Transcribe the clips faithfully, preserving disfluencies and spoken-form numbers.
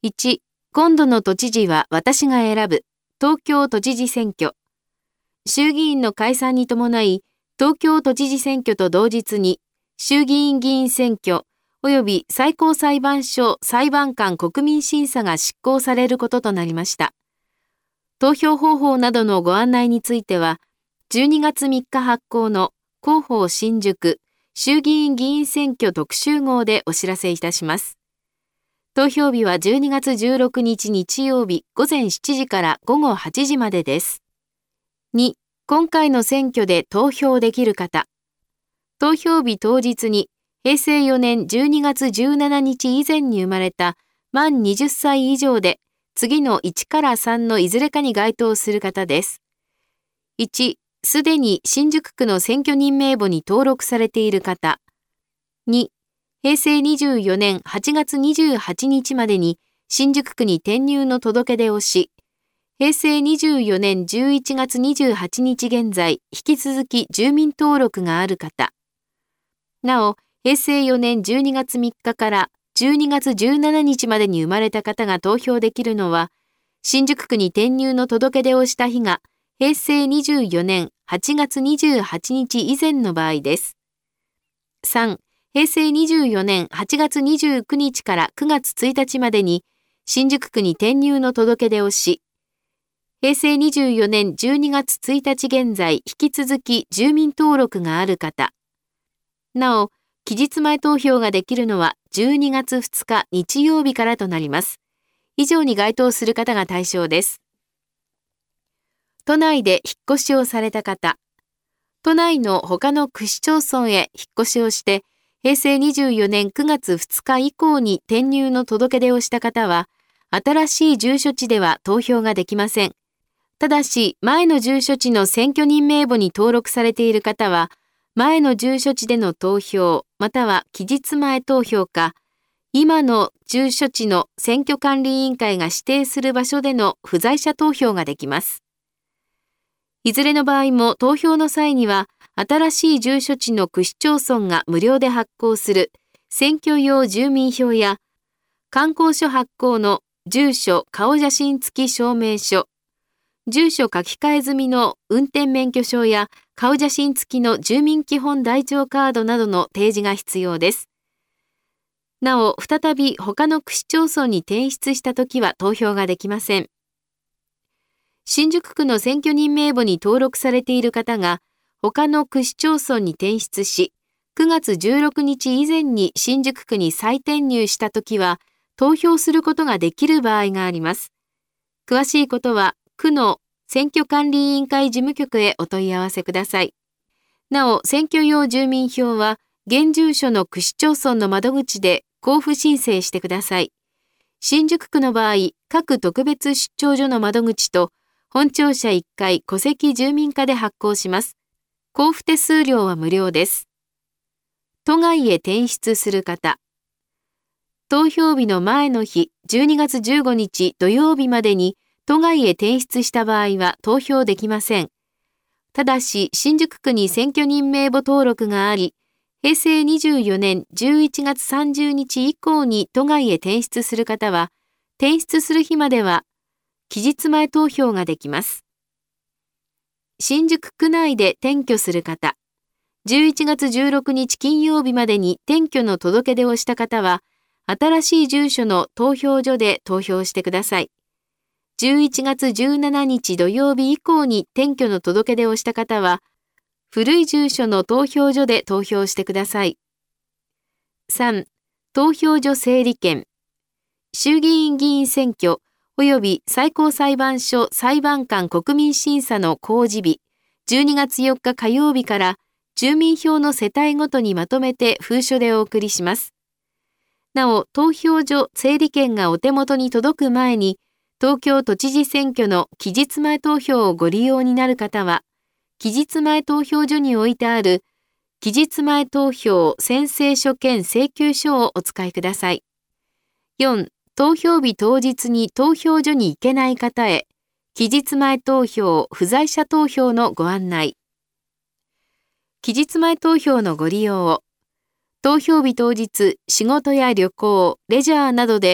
いち、今度の都知事は私が選ぶ、東京都知事選挙。衆議院の解散に伴い、東京都知事選挙と同日に、衆議院議員選挙、及び最高裁判所裁判官国民審査が執行されることとなりました。投票方法などのご案内については、じゅうにがつみっか発行の広報新宿衆議院議員選挙特集号でお知らせいたします。投票日はじゅうにがつじゅうろくにち日曜日午前しちじから午後はちじまでです。に、今回の選挙で投票できる方。投票日当日にへいせいよねんじゅうにがつじゅうしちにち以前に生まれた満はたち以上で次のいちからさんのいずれかに該当する方です。いち、すでに新宿区の選挙人名簿に登録されている方。に、へいせいにじゅうよねんはちがつにじゅうはちにちまでに新宿区に転入の届け出をし、へいせいにじゅうよねんじゅういちがつにじゅうはちにち現在、引き続き住民登録がある方。なお、へいせいよねんじゅうにがつみっかからじゅうにがつじゅうしちにちまでに生まれた方が投票できるのは、新宿区に転入の届け出をした日が、へいせいにじゅうよねんはちがつにじゅうはちにち以前の場合です。さん、へいせいにじゅうよねんはちがつにじゅうくにちからくがつついたちまでに新宿区に転入の届け出をし、へいせいにじゅうよねんじゅうにがつついたち現在引き続き住民登録がある方。なお、期日前投票ができるのはじゅうにがつふつか日曜日からとなります。以上に該当する方が対象です。都内で引っ越しをされた方。都内の他の区市町村へ引っ越しをして、へいせいにじゅうよねんくがつふつか以降に転入の届け出をした方は、新しい住所地では投票ができません。ただし、前の住所地の選挙人名簿に登録されている方は、前の住所地での投票、または期日前投票か、今の住所地の選挙管理委員会が指定する場所での不在者投票ができます。いずれの場合も投票の際には、新しい住所地の区市町村が無料で発行する選挙用住民票や、観光所発行の住所顔写真付き証明書、住所書き換え済みの運転免許証や顔写真付きの住民基本台帳カードなどの提示が必要です。なお、再び他の区市町村に転出したときは投票ができません。新宿区の選挙人名簿に登録されている方が他の区市町村に転出し、くがつじゅうろくにち以前に新宿区に再転入したときは投票することができる場合があります。詳しいことは区の選挙管理委員会事務局へお問い合わせください。なお、選挙用住民票は現住所の区市町村の窓口で交付申請してください。新宿区の場合、各特別出張所の窓口と本庁舎いっかい戸籍住民課で発行します。交付手数料は無料です。都外へ転出する方。投票日の前の日、じゅうにがつじゅうごにち土曜日までに都外へ転出した場合は投票できません。ただし、新宿区に選挙人名簿登録があり、へいせいにじゅうよねんじゅういちがつさんじゅうにち以降に都外へ転出する方は、転出する日までは期日前投票ができます。新宿区内で転居する方。じゅういちがつじゅうろくにち金曜日までに転居の届け出をした方は、新しい住所の投票所で投票してください。じゅういちがつじゅうしちにち土曜日以降に転居の届け出をした方は、古い住所の投票所で投票してください。さん、投票所整理券。衆議院議員選挙及び最高裁判所裁判官国民審査の公示日、じゅうにがつよっか火曜日から住民票の世帯ごとにまとめて封書でお送りします。なお、投票所整理券がお手元に届く前に、東京都知事選挙の期日前投票をご利用になる方は、期日前投票所に置いてある期日前投票宣誓書兼請求書をお使いください。よん、投票日当日に投票所に行けない方へ、期日前投票不在者投票のご案内。期日前投票のご利用を。投票日当日、仕事や旅行、レジャーなどで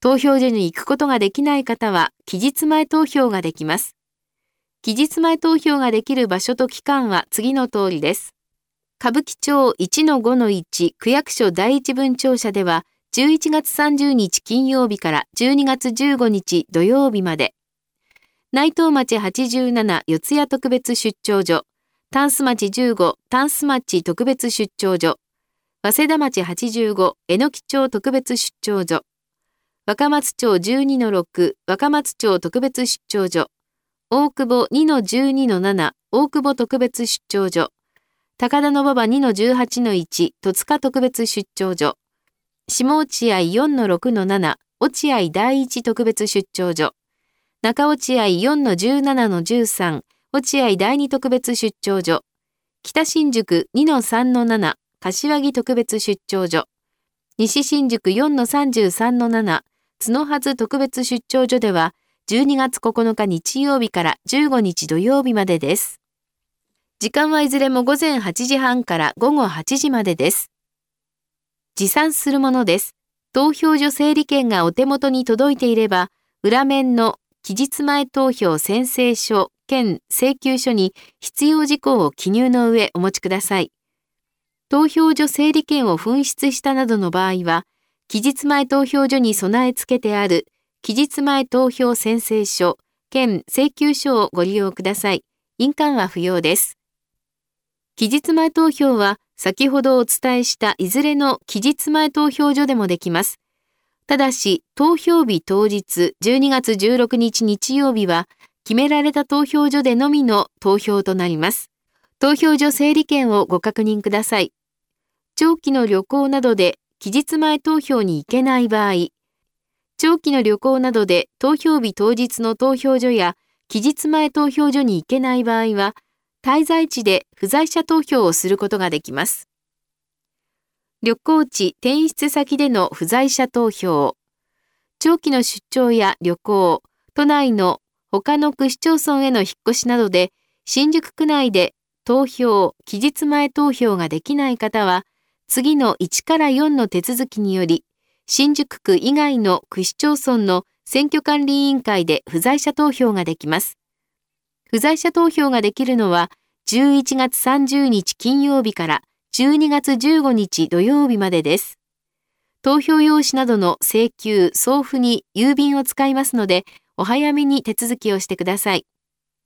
投票所に行くことができない方は期日前投票ができます。期日前投票ができる場所と期間は次の通りです。歌舞伎町 いちのごのいち 区役所第一分庁舎ではじゅういちがつさんじゅうにち金曜日からじゅうにがつじゅうごにち土曜日まで。内藤町はちじゅうなな四谷特別出張所、タンス町じゅうごタンス町特別出張所、早稲田町はちじゅうご榎木町特別出張所、若松町 じゅうにのろく 若松町特別出張所、大久保 にのじゅうにのなな 大久保特別出張所、高田馬場 にのじゅうはちのいち 戸塚特別出張所、下落合 よんのろくのなな 落合第一特別出張所、中落合 よんのじゅうななのじゅうさん 落合第二特別出張所、北新宿 にのさんのなな 柏木特別出張所、西新宿 よんのさんじゅうさんのなな 角筈特別出張所ではじゅうにがつここのか日曜日からじゅうごにち土曜日までです。時間はいずれもごぜんはちじはんからごごはちじまでです。持参するものです。投票所整理券がお手元に届いていれば、裏面の期日前投票宣誓書兼請求書に必要事項を記入の上お持ちください。投票所整理券を紛失したなどの場合は、期日前投票所に備え付けてある期日前投票宣誓書兼請求書をご利用ください。印鑑は不要です。期日前投票は先ほどお伝えしたいずれの期日前投票所でもできます。ただし、投票日当日じゅうにがつじゅうろくにち日曜日は、決められた投票所でのみの投票となります。投票所整理券をご確認ください。長期の旅行などで期日前投票に行けない場合、長期の旅行などで投票日当日の投票所や期日前投票所に行けない場合は、滞在地で不在者投票をすることができます。旅行地・転出先での不在者投票。長期の出張や旅行、都内の他の区市町村への引っ越しなどで、新宿区内で投票・期日前投票ができない方は、次のいちからよんの手続きにより、新宿区以外の区市町村の選挙管理委員会で不在者投票ができます。不在者投票ができるのは、じゅういちがつさんじゅうにち金曜日からじゅうにがつじゅうごにち土曜日までです。投票用紙などの請求・送付に郵便を使いますので、お早めに手続きをしてください。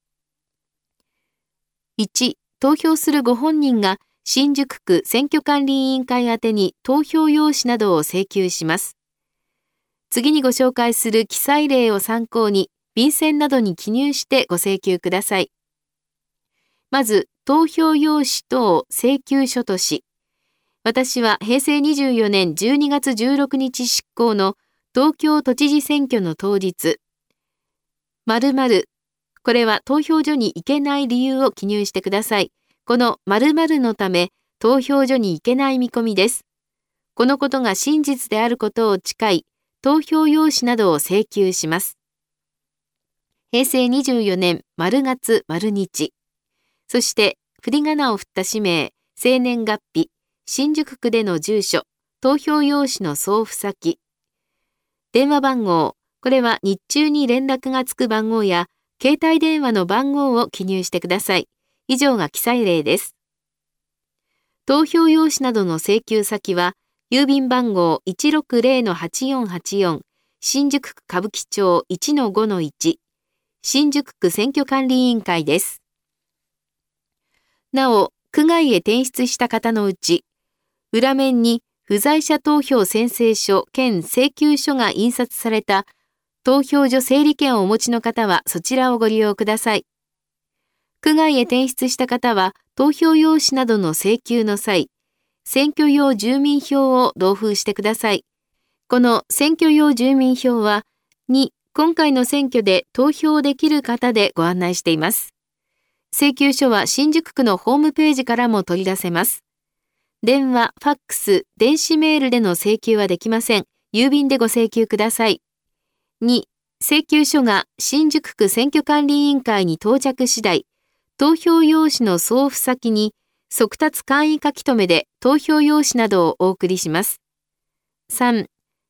いち、投票するご本人が新宿区選挙管理委員会宛てに投票用紙などを請求します。次にご紹介する記載例を参考に、便箋などに記入してご請求ください。まず、投票用紙等請求書とし、私はへいせいにじゅうよねんじゅうにがつじゅうろくにち執行の東京都知事選挙の当日、〇〇、これは投票所に行けない理由を記入してください。この〇〇のため、投票所に行けない見込みです。このことが真実であることを誓い、投票用紙などを請求します。へいせいにじゅうよねん〇がつ〇日。そして、振り仮名を振った氏名、生年月日、新宿区での住所、投票用紙の送付先。電話番号、これは日中に連絡がつく番号や、携帯電話の番号を記入してください。以上が記載例です。投票用紙などの請求先は、郵便番号 いちろくぜろのはちよんはちよん、新宿区歌舞伎町 いちのごのいち、新宿区選挙管理委員会です。なお、区外へ転出した方のうち、裏面に不在者投票宣誓書兼請求書が印刷された投票所整理券をお持ちの方はそちらをご利用ください。区外へ転出した方は投票用紙などの請求の際、選挙用住民票を同封してください。この選挙用住民票は、に、今回の選挙で投票できる方でご案内しています。請求書は新宿区のホームページからも取り出せます。電話、ファックス、電子メールでの請求はできません。郵便でご請求ください。に、請求書が新宿区選挙管理委員会に到着次第、投票用紙の送付先に速達簡易書留で投票用紙などをお送りします。さん、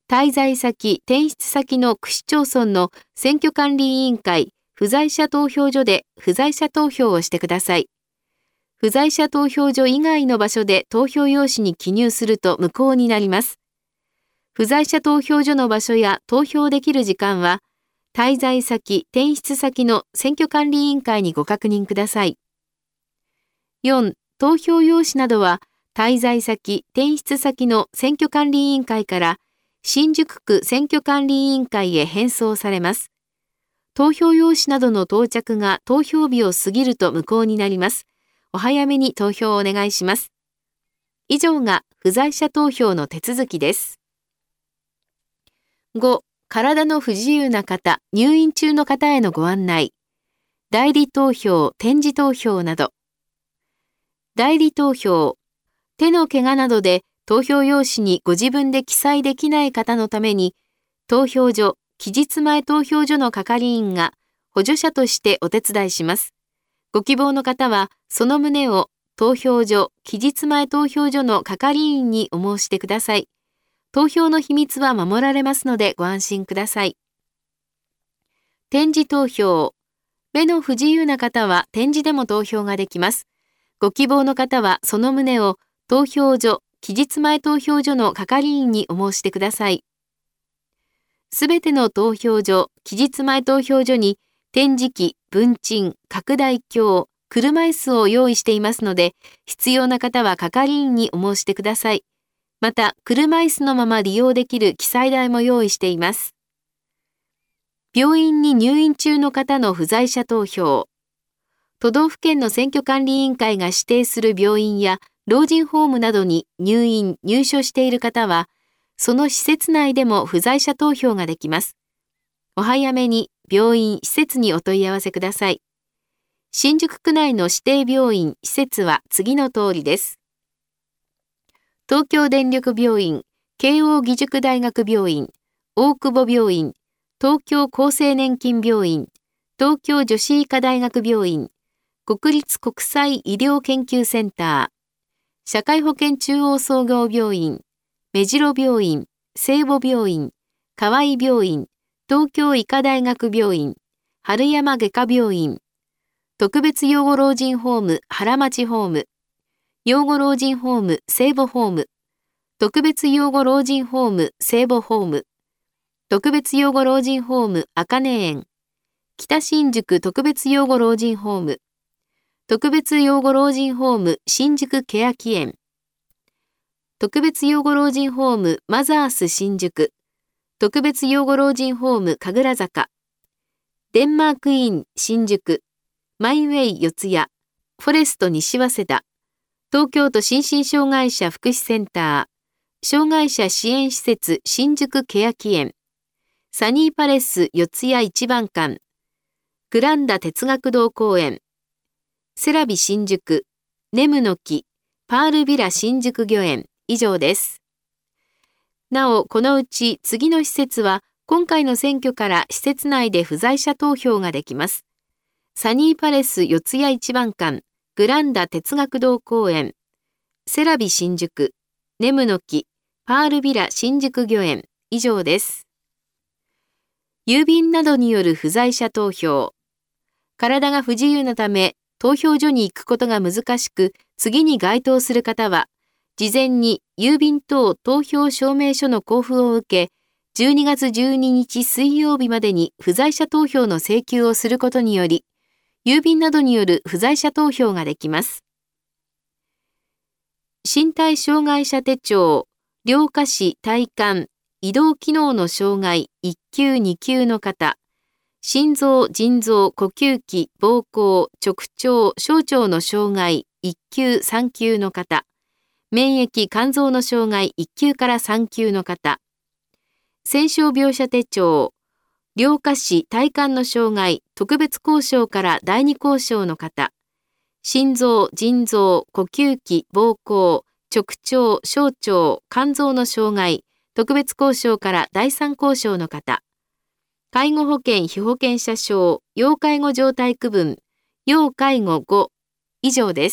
滞在先、転出先の区市町村の選挙管理委員会、不在者投票所で不在者投票をしてください。不在者投票所以外の場所で投票用紙に記入すると無効になります。不在者投票所の場所や投票できる時間は、滞在先、転出先の選挙管理委員会にご確認ください。よん、投票用紙などは、滞在先、転出先の選挙管理委員会から、新宿区選挙管理委員会へ返送されます。投票用紙などの到着が投票日を過ぎると無効になります。お早めに投票をお願いします。以上が不在者投票の手続きです。ご、体の不自由な方、入院中の方へのご案内。代理投票、点字投票など。代理投票。手の怪我などで投票用紙にご自分で記載できない方のために、投票所、期日前投票所の係員が補助者としてお手伝いします。ご希望の方は、その旨を投票所、期日前投票所の係員にお申し出ください。投票の秘密は守られますのでご安心ください。点字投票。目の不自由な方は点字でも投票ができます。ご希望の方はその旨を投票所、期日前投票所の係員にお申し出ください。すべての投票所、期日前投票所に点字機、文鎮、拡大鏡、車椅子を用意していますので、必要な方は係員にお申し出ください。また、車椅子のまま利用できる記載台も用意しています。病院に入院中の方の不在者投票。都道府県の選挙管理委員会が指定する病院や老人ホームなどに入院・入所している方は、その施設内でも不在者投票ができます。お早めに病院・施設にお問い合わせください。新宿区内の指定病院・施設は次の通りです。東京電力病院、慶応義塾大学病院、大久保病院、東京厚生年金病院、東京女子医科大学病院、国立国際医療研究センター、社会保険中央総合病院、目白病院、聖母病院、河合病院、東京医科大学病院、春山外科病院、特別養護老人ホーム原町ホーム、養護老人ホーム聖母ホーム、特別養護老人ホーム聖母ホーム、特別養護老人ホーム茜園、北新宿特別養護老人ホーム、特別養護老人ホーム新宿欅園、特別養護老人ホームマザース新宿、特別養護老人ホーム神楽坂、デンマークイン新宿、マイウェイ四谷、フォレスト西早稲田、東京都心身障害者福祉センター、障害者支援施設新宿欅園、サニーパレス四谷一番館、グランダ哲学堂公園、セラビ新宿、ネムの木、パールビラ新宿御苑、以上です。なお、このうち次の施設は今回の選挙から施設内で不在者投票ができます。サニーパレス四谷一番館、グランダ哲学堂公園、セラビ新宿、ネムの木、パールビラ新宿御苑、以上です。郵便などによる不在者投票。体が不自由なため、投票所に行くことが難しく、次に該当する方は、事前に郵便等投票証明書の交付を受け、じゅうにがつじゅうににち水曜日までに不在者投票の請求をすることにより、郵便などによる不在者投票ができます。身体障害者手帳、両下肢体幹、移動機能の障害いっきゅうにきゅうの方、心臓、腎臓、呼吸器、膀胱、直腸、小腸の障害いっきゅう、さんきゅうの方、免疫、肝臓の障害いっきゅうからさんきゅうの方、戦傷病者手帳、両下肢体幹の障害特別交渉からだいに交渉の方、心臓、腎臓、呼吸器、膀胱、直腸、小腸、肝臓の障害特別交渉からだいさん交渉の方、介護保険被保険者証、要介護状態区分、要介護ご、以上です。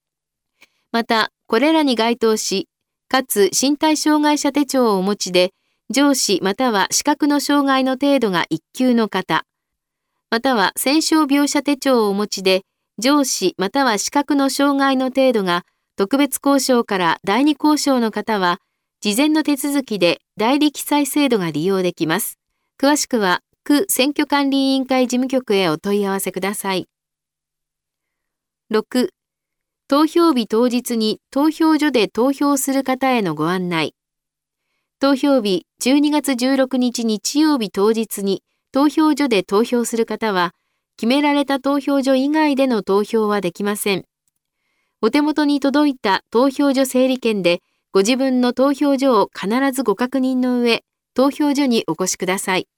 また、これらに該当し、かつ身体障害者手帳をお持ちで、 上肢または視覚の障害の程度がいっ級の方、または戦傷描写手帳をお持ちで、上肢または視覚の障害の程度が特別交渉から第二交渉の方は、事前の手続きで代理記載制度が利用できます。詳しくは、区選挙管理委員会事務局へお問い合わせください。ろく、投票日当日に投票所で投票する方へのご案内。投票日じゅうにがつじゅうろくにち日曜日当日に投票所で投票する方は、決められた投票所以外での投票はできません。お手元に届いた投票所整理券で、ご自分の投票所を必ずご確認の上、投票所にお越しください。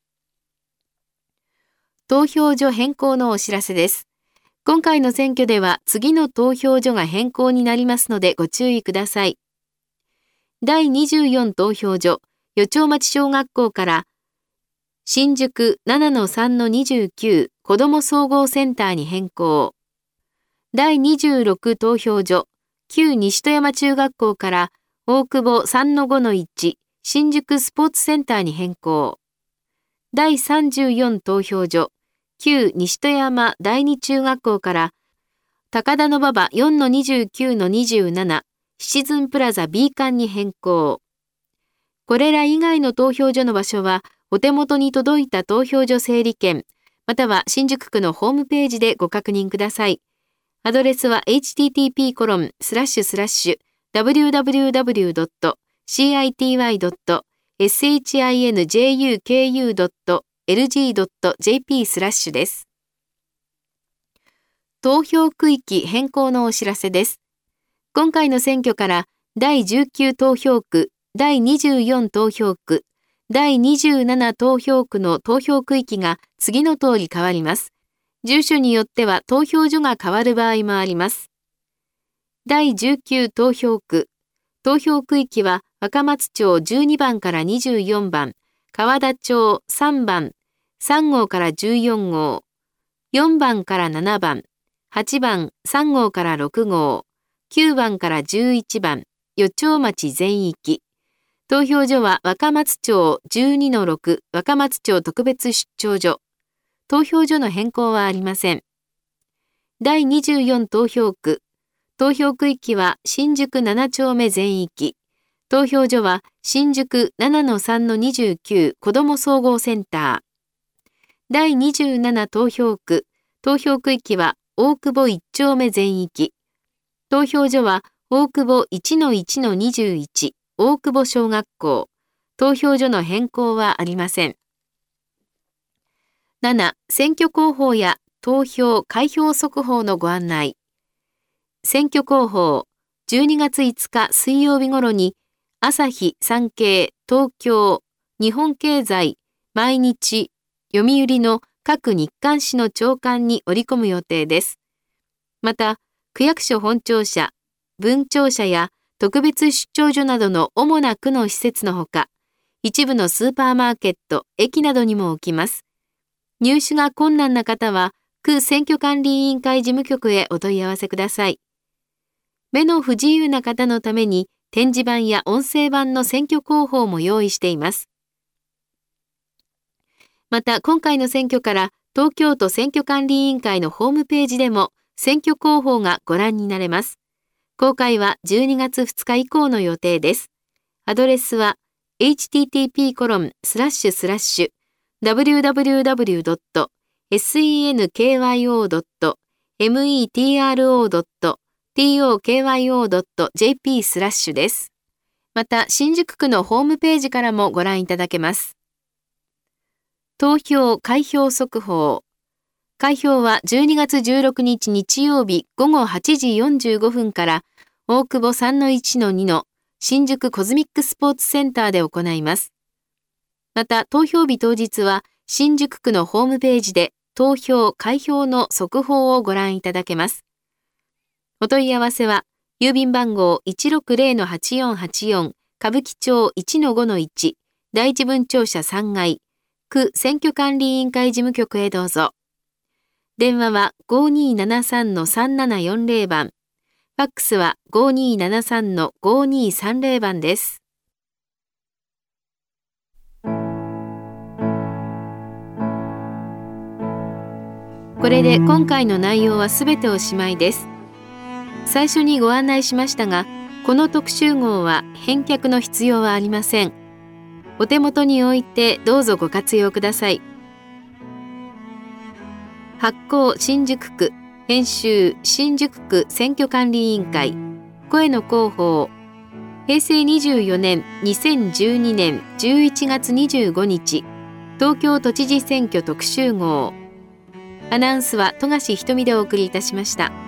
投票所変更のお知らせです。今回の選挙では次の投票所が変更になりますのでご注意ください。だいにじゅうよん投票所、余町町小学校から新宿 ななのさんのにじゅうきゅう 子ども総合センターに変更。だいにじゅうろく投票所、旧西戸山中学校から大久保 さんのごのいち 新宿スポーツセンターに変更。だいさんじゅうよん投票所、旧西戸山第二中学校から高田馬場 よんのにじゅうきゅうのにじゅうなな シチズンプラザ B 館に変更。これら以外の投票所の場所はお手元に届いた投票所整理券または新宿区のホームページでご確認ください。アドレスは エイチティーティーピーコロンスラッシュスラッシュダブリューダブリューダブリュードットシーアイティーワイドットエスエイチアイエヌジェイユーケーユードットエルジードットジェーピー スラッシュです。投票区域変更のお知らせです。今回の選挙からだいじゅうきゅう投票区、だいにじゅうよん投票区、だいにじゅうなな投票区の投票区域が次の通り変わります。住所によっては投票所が変わる場合もあります。だいじゅうきゅう投票区、投票区域は若松町じゅうにばんからにじゅうよんばん、河田町さんばん、さん号からじゅうよん号、よんばんからななばん、はちばんさん号からろく号、きゅうばんからじゅういちばん、余町町全域。投票所は若松町 じゅうにのろく 若松町特別出張所。投票所の変更はありません。だいにじゅうよん投票区。投票区域は新宿なな丁目全域。投票所は新宿 ななのさんのにじゅうきゅう 子ども総合センター。だいにじゅうなな投票区。投票区域は大久保いち丁目全域。投票所は大久保 いちのいちのにじゅういち 大久保小学校。投票所の変更はありません。なな、選挙広報や投票・開票速報のご案内。選挙広報、じゅうにがついつか水曜日頃に、朝日、産経、東京、日本経済、毎日、読売の各日刊紙の朝刊に織り込む予定です。また、区役所本庁舎、分庁舎や特別出張所などの主な区の施設のほか、一部のスーパーマーケット、駅などにも置きます。入手が困難な方は、区選挙管理委員会事務局へお問い合わせください。目の不自由な方のために、展示板や音声版の選挙広報も用意しています。また、今回の選挙から東京都選挙管理委員会のホームページでも選挙広報がご覧になれます。公開はじゅうにがつふつか以降の予定です。アドレスは エイチティーティーピーコロンスラッシュスラッシュダブリューダブリューダブリュードットセンキヨドットメトロドットトクドットジェーピー スラッシュです。また、新宿区のホームページからもご覧いただけます。投票・開票速報。開票はじゅうにがつじゅうろくにち日曜日午後はちじよんじゅうごふんから大久保 さんのいちのに の新宿コズミックスポーツセンターで行います。また、投票日当日は新宿区のホームページで投票・開票の速報をご覧いただけます。お問い合わせは、郵便番号 いちろくぜろのはちよんはちよん 歌舞伎町 いちのごのいち 第一分庁舎さん階区選挙管理委員会事務局へどうぞ。電話は ごにーななさんのさんななよんぜろ 番。ファックスは ごにーななさんのごにーさんぜろ 番です。 これで今回の内容はすべておしまいです。最初にご案内しましたが、この特集号は返却の必要はありません。お手元に置いてどうぞご活用ください。発行新宿区、編集新宿区選挙管理委員会、声の広報、へいせいにじゅうよねんにせんじゅうにねんじゅういちがつにじゅうごにち、東京都知事選挙特集号。アナウンスは富樫ひとみでお送りいたしました。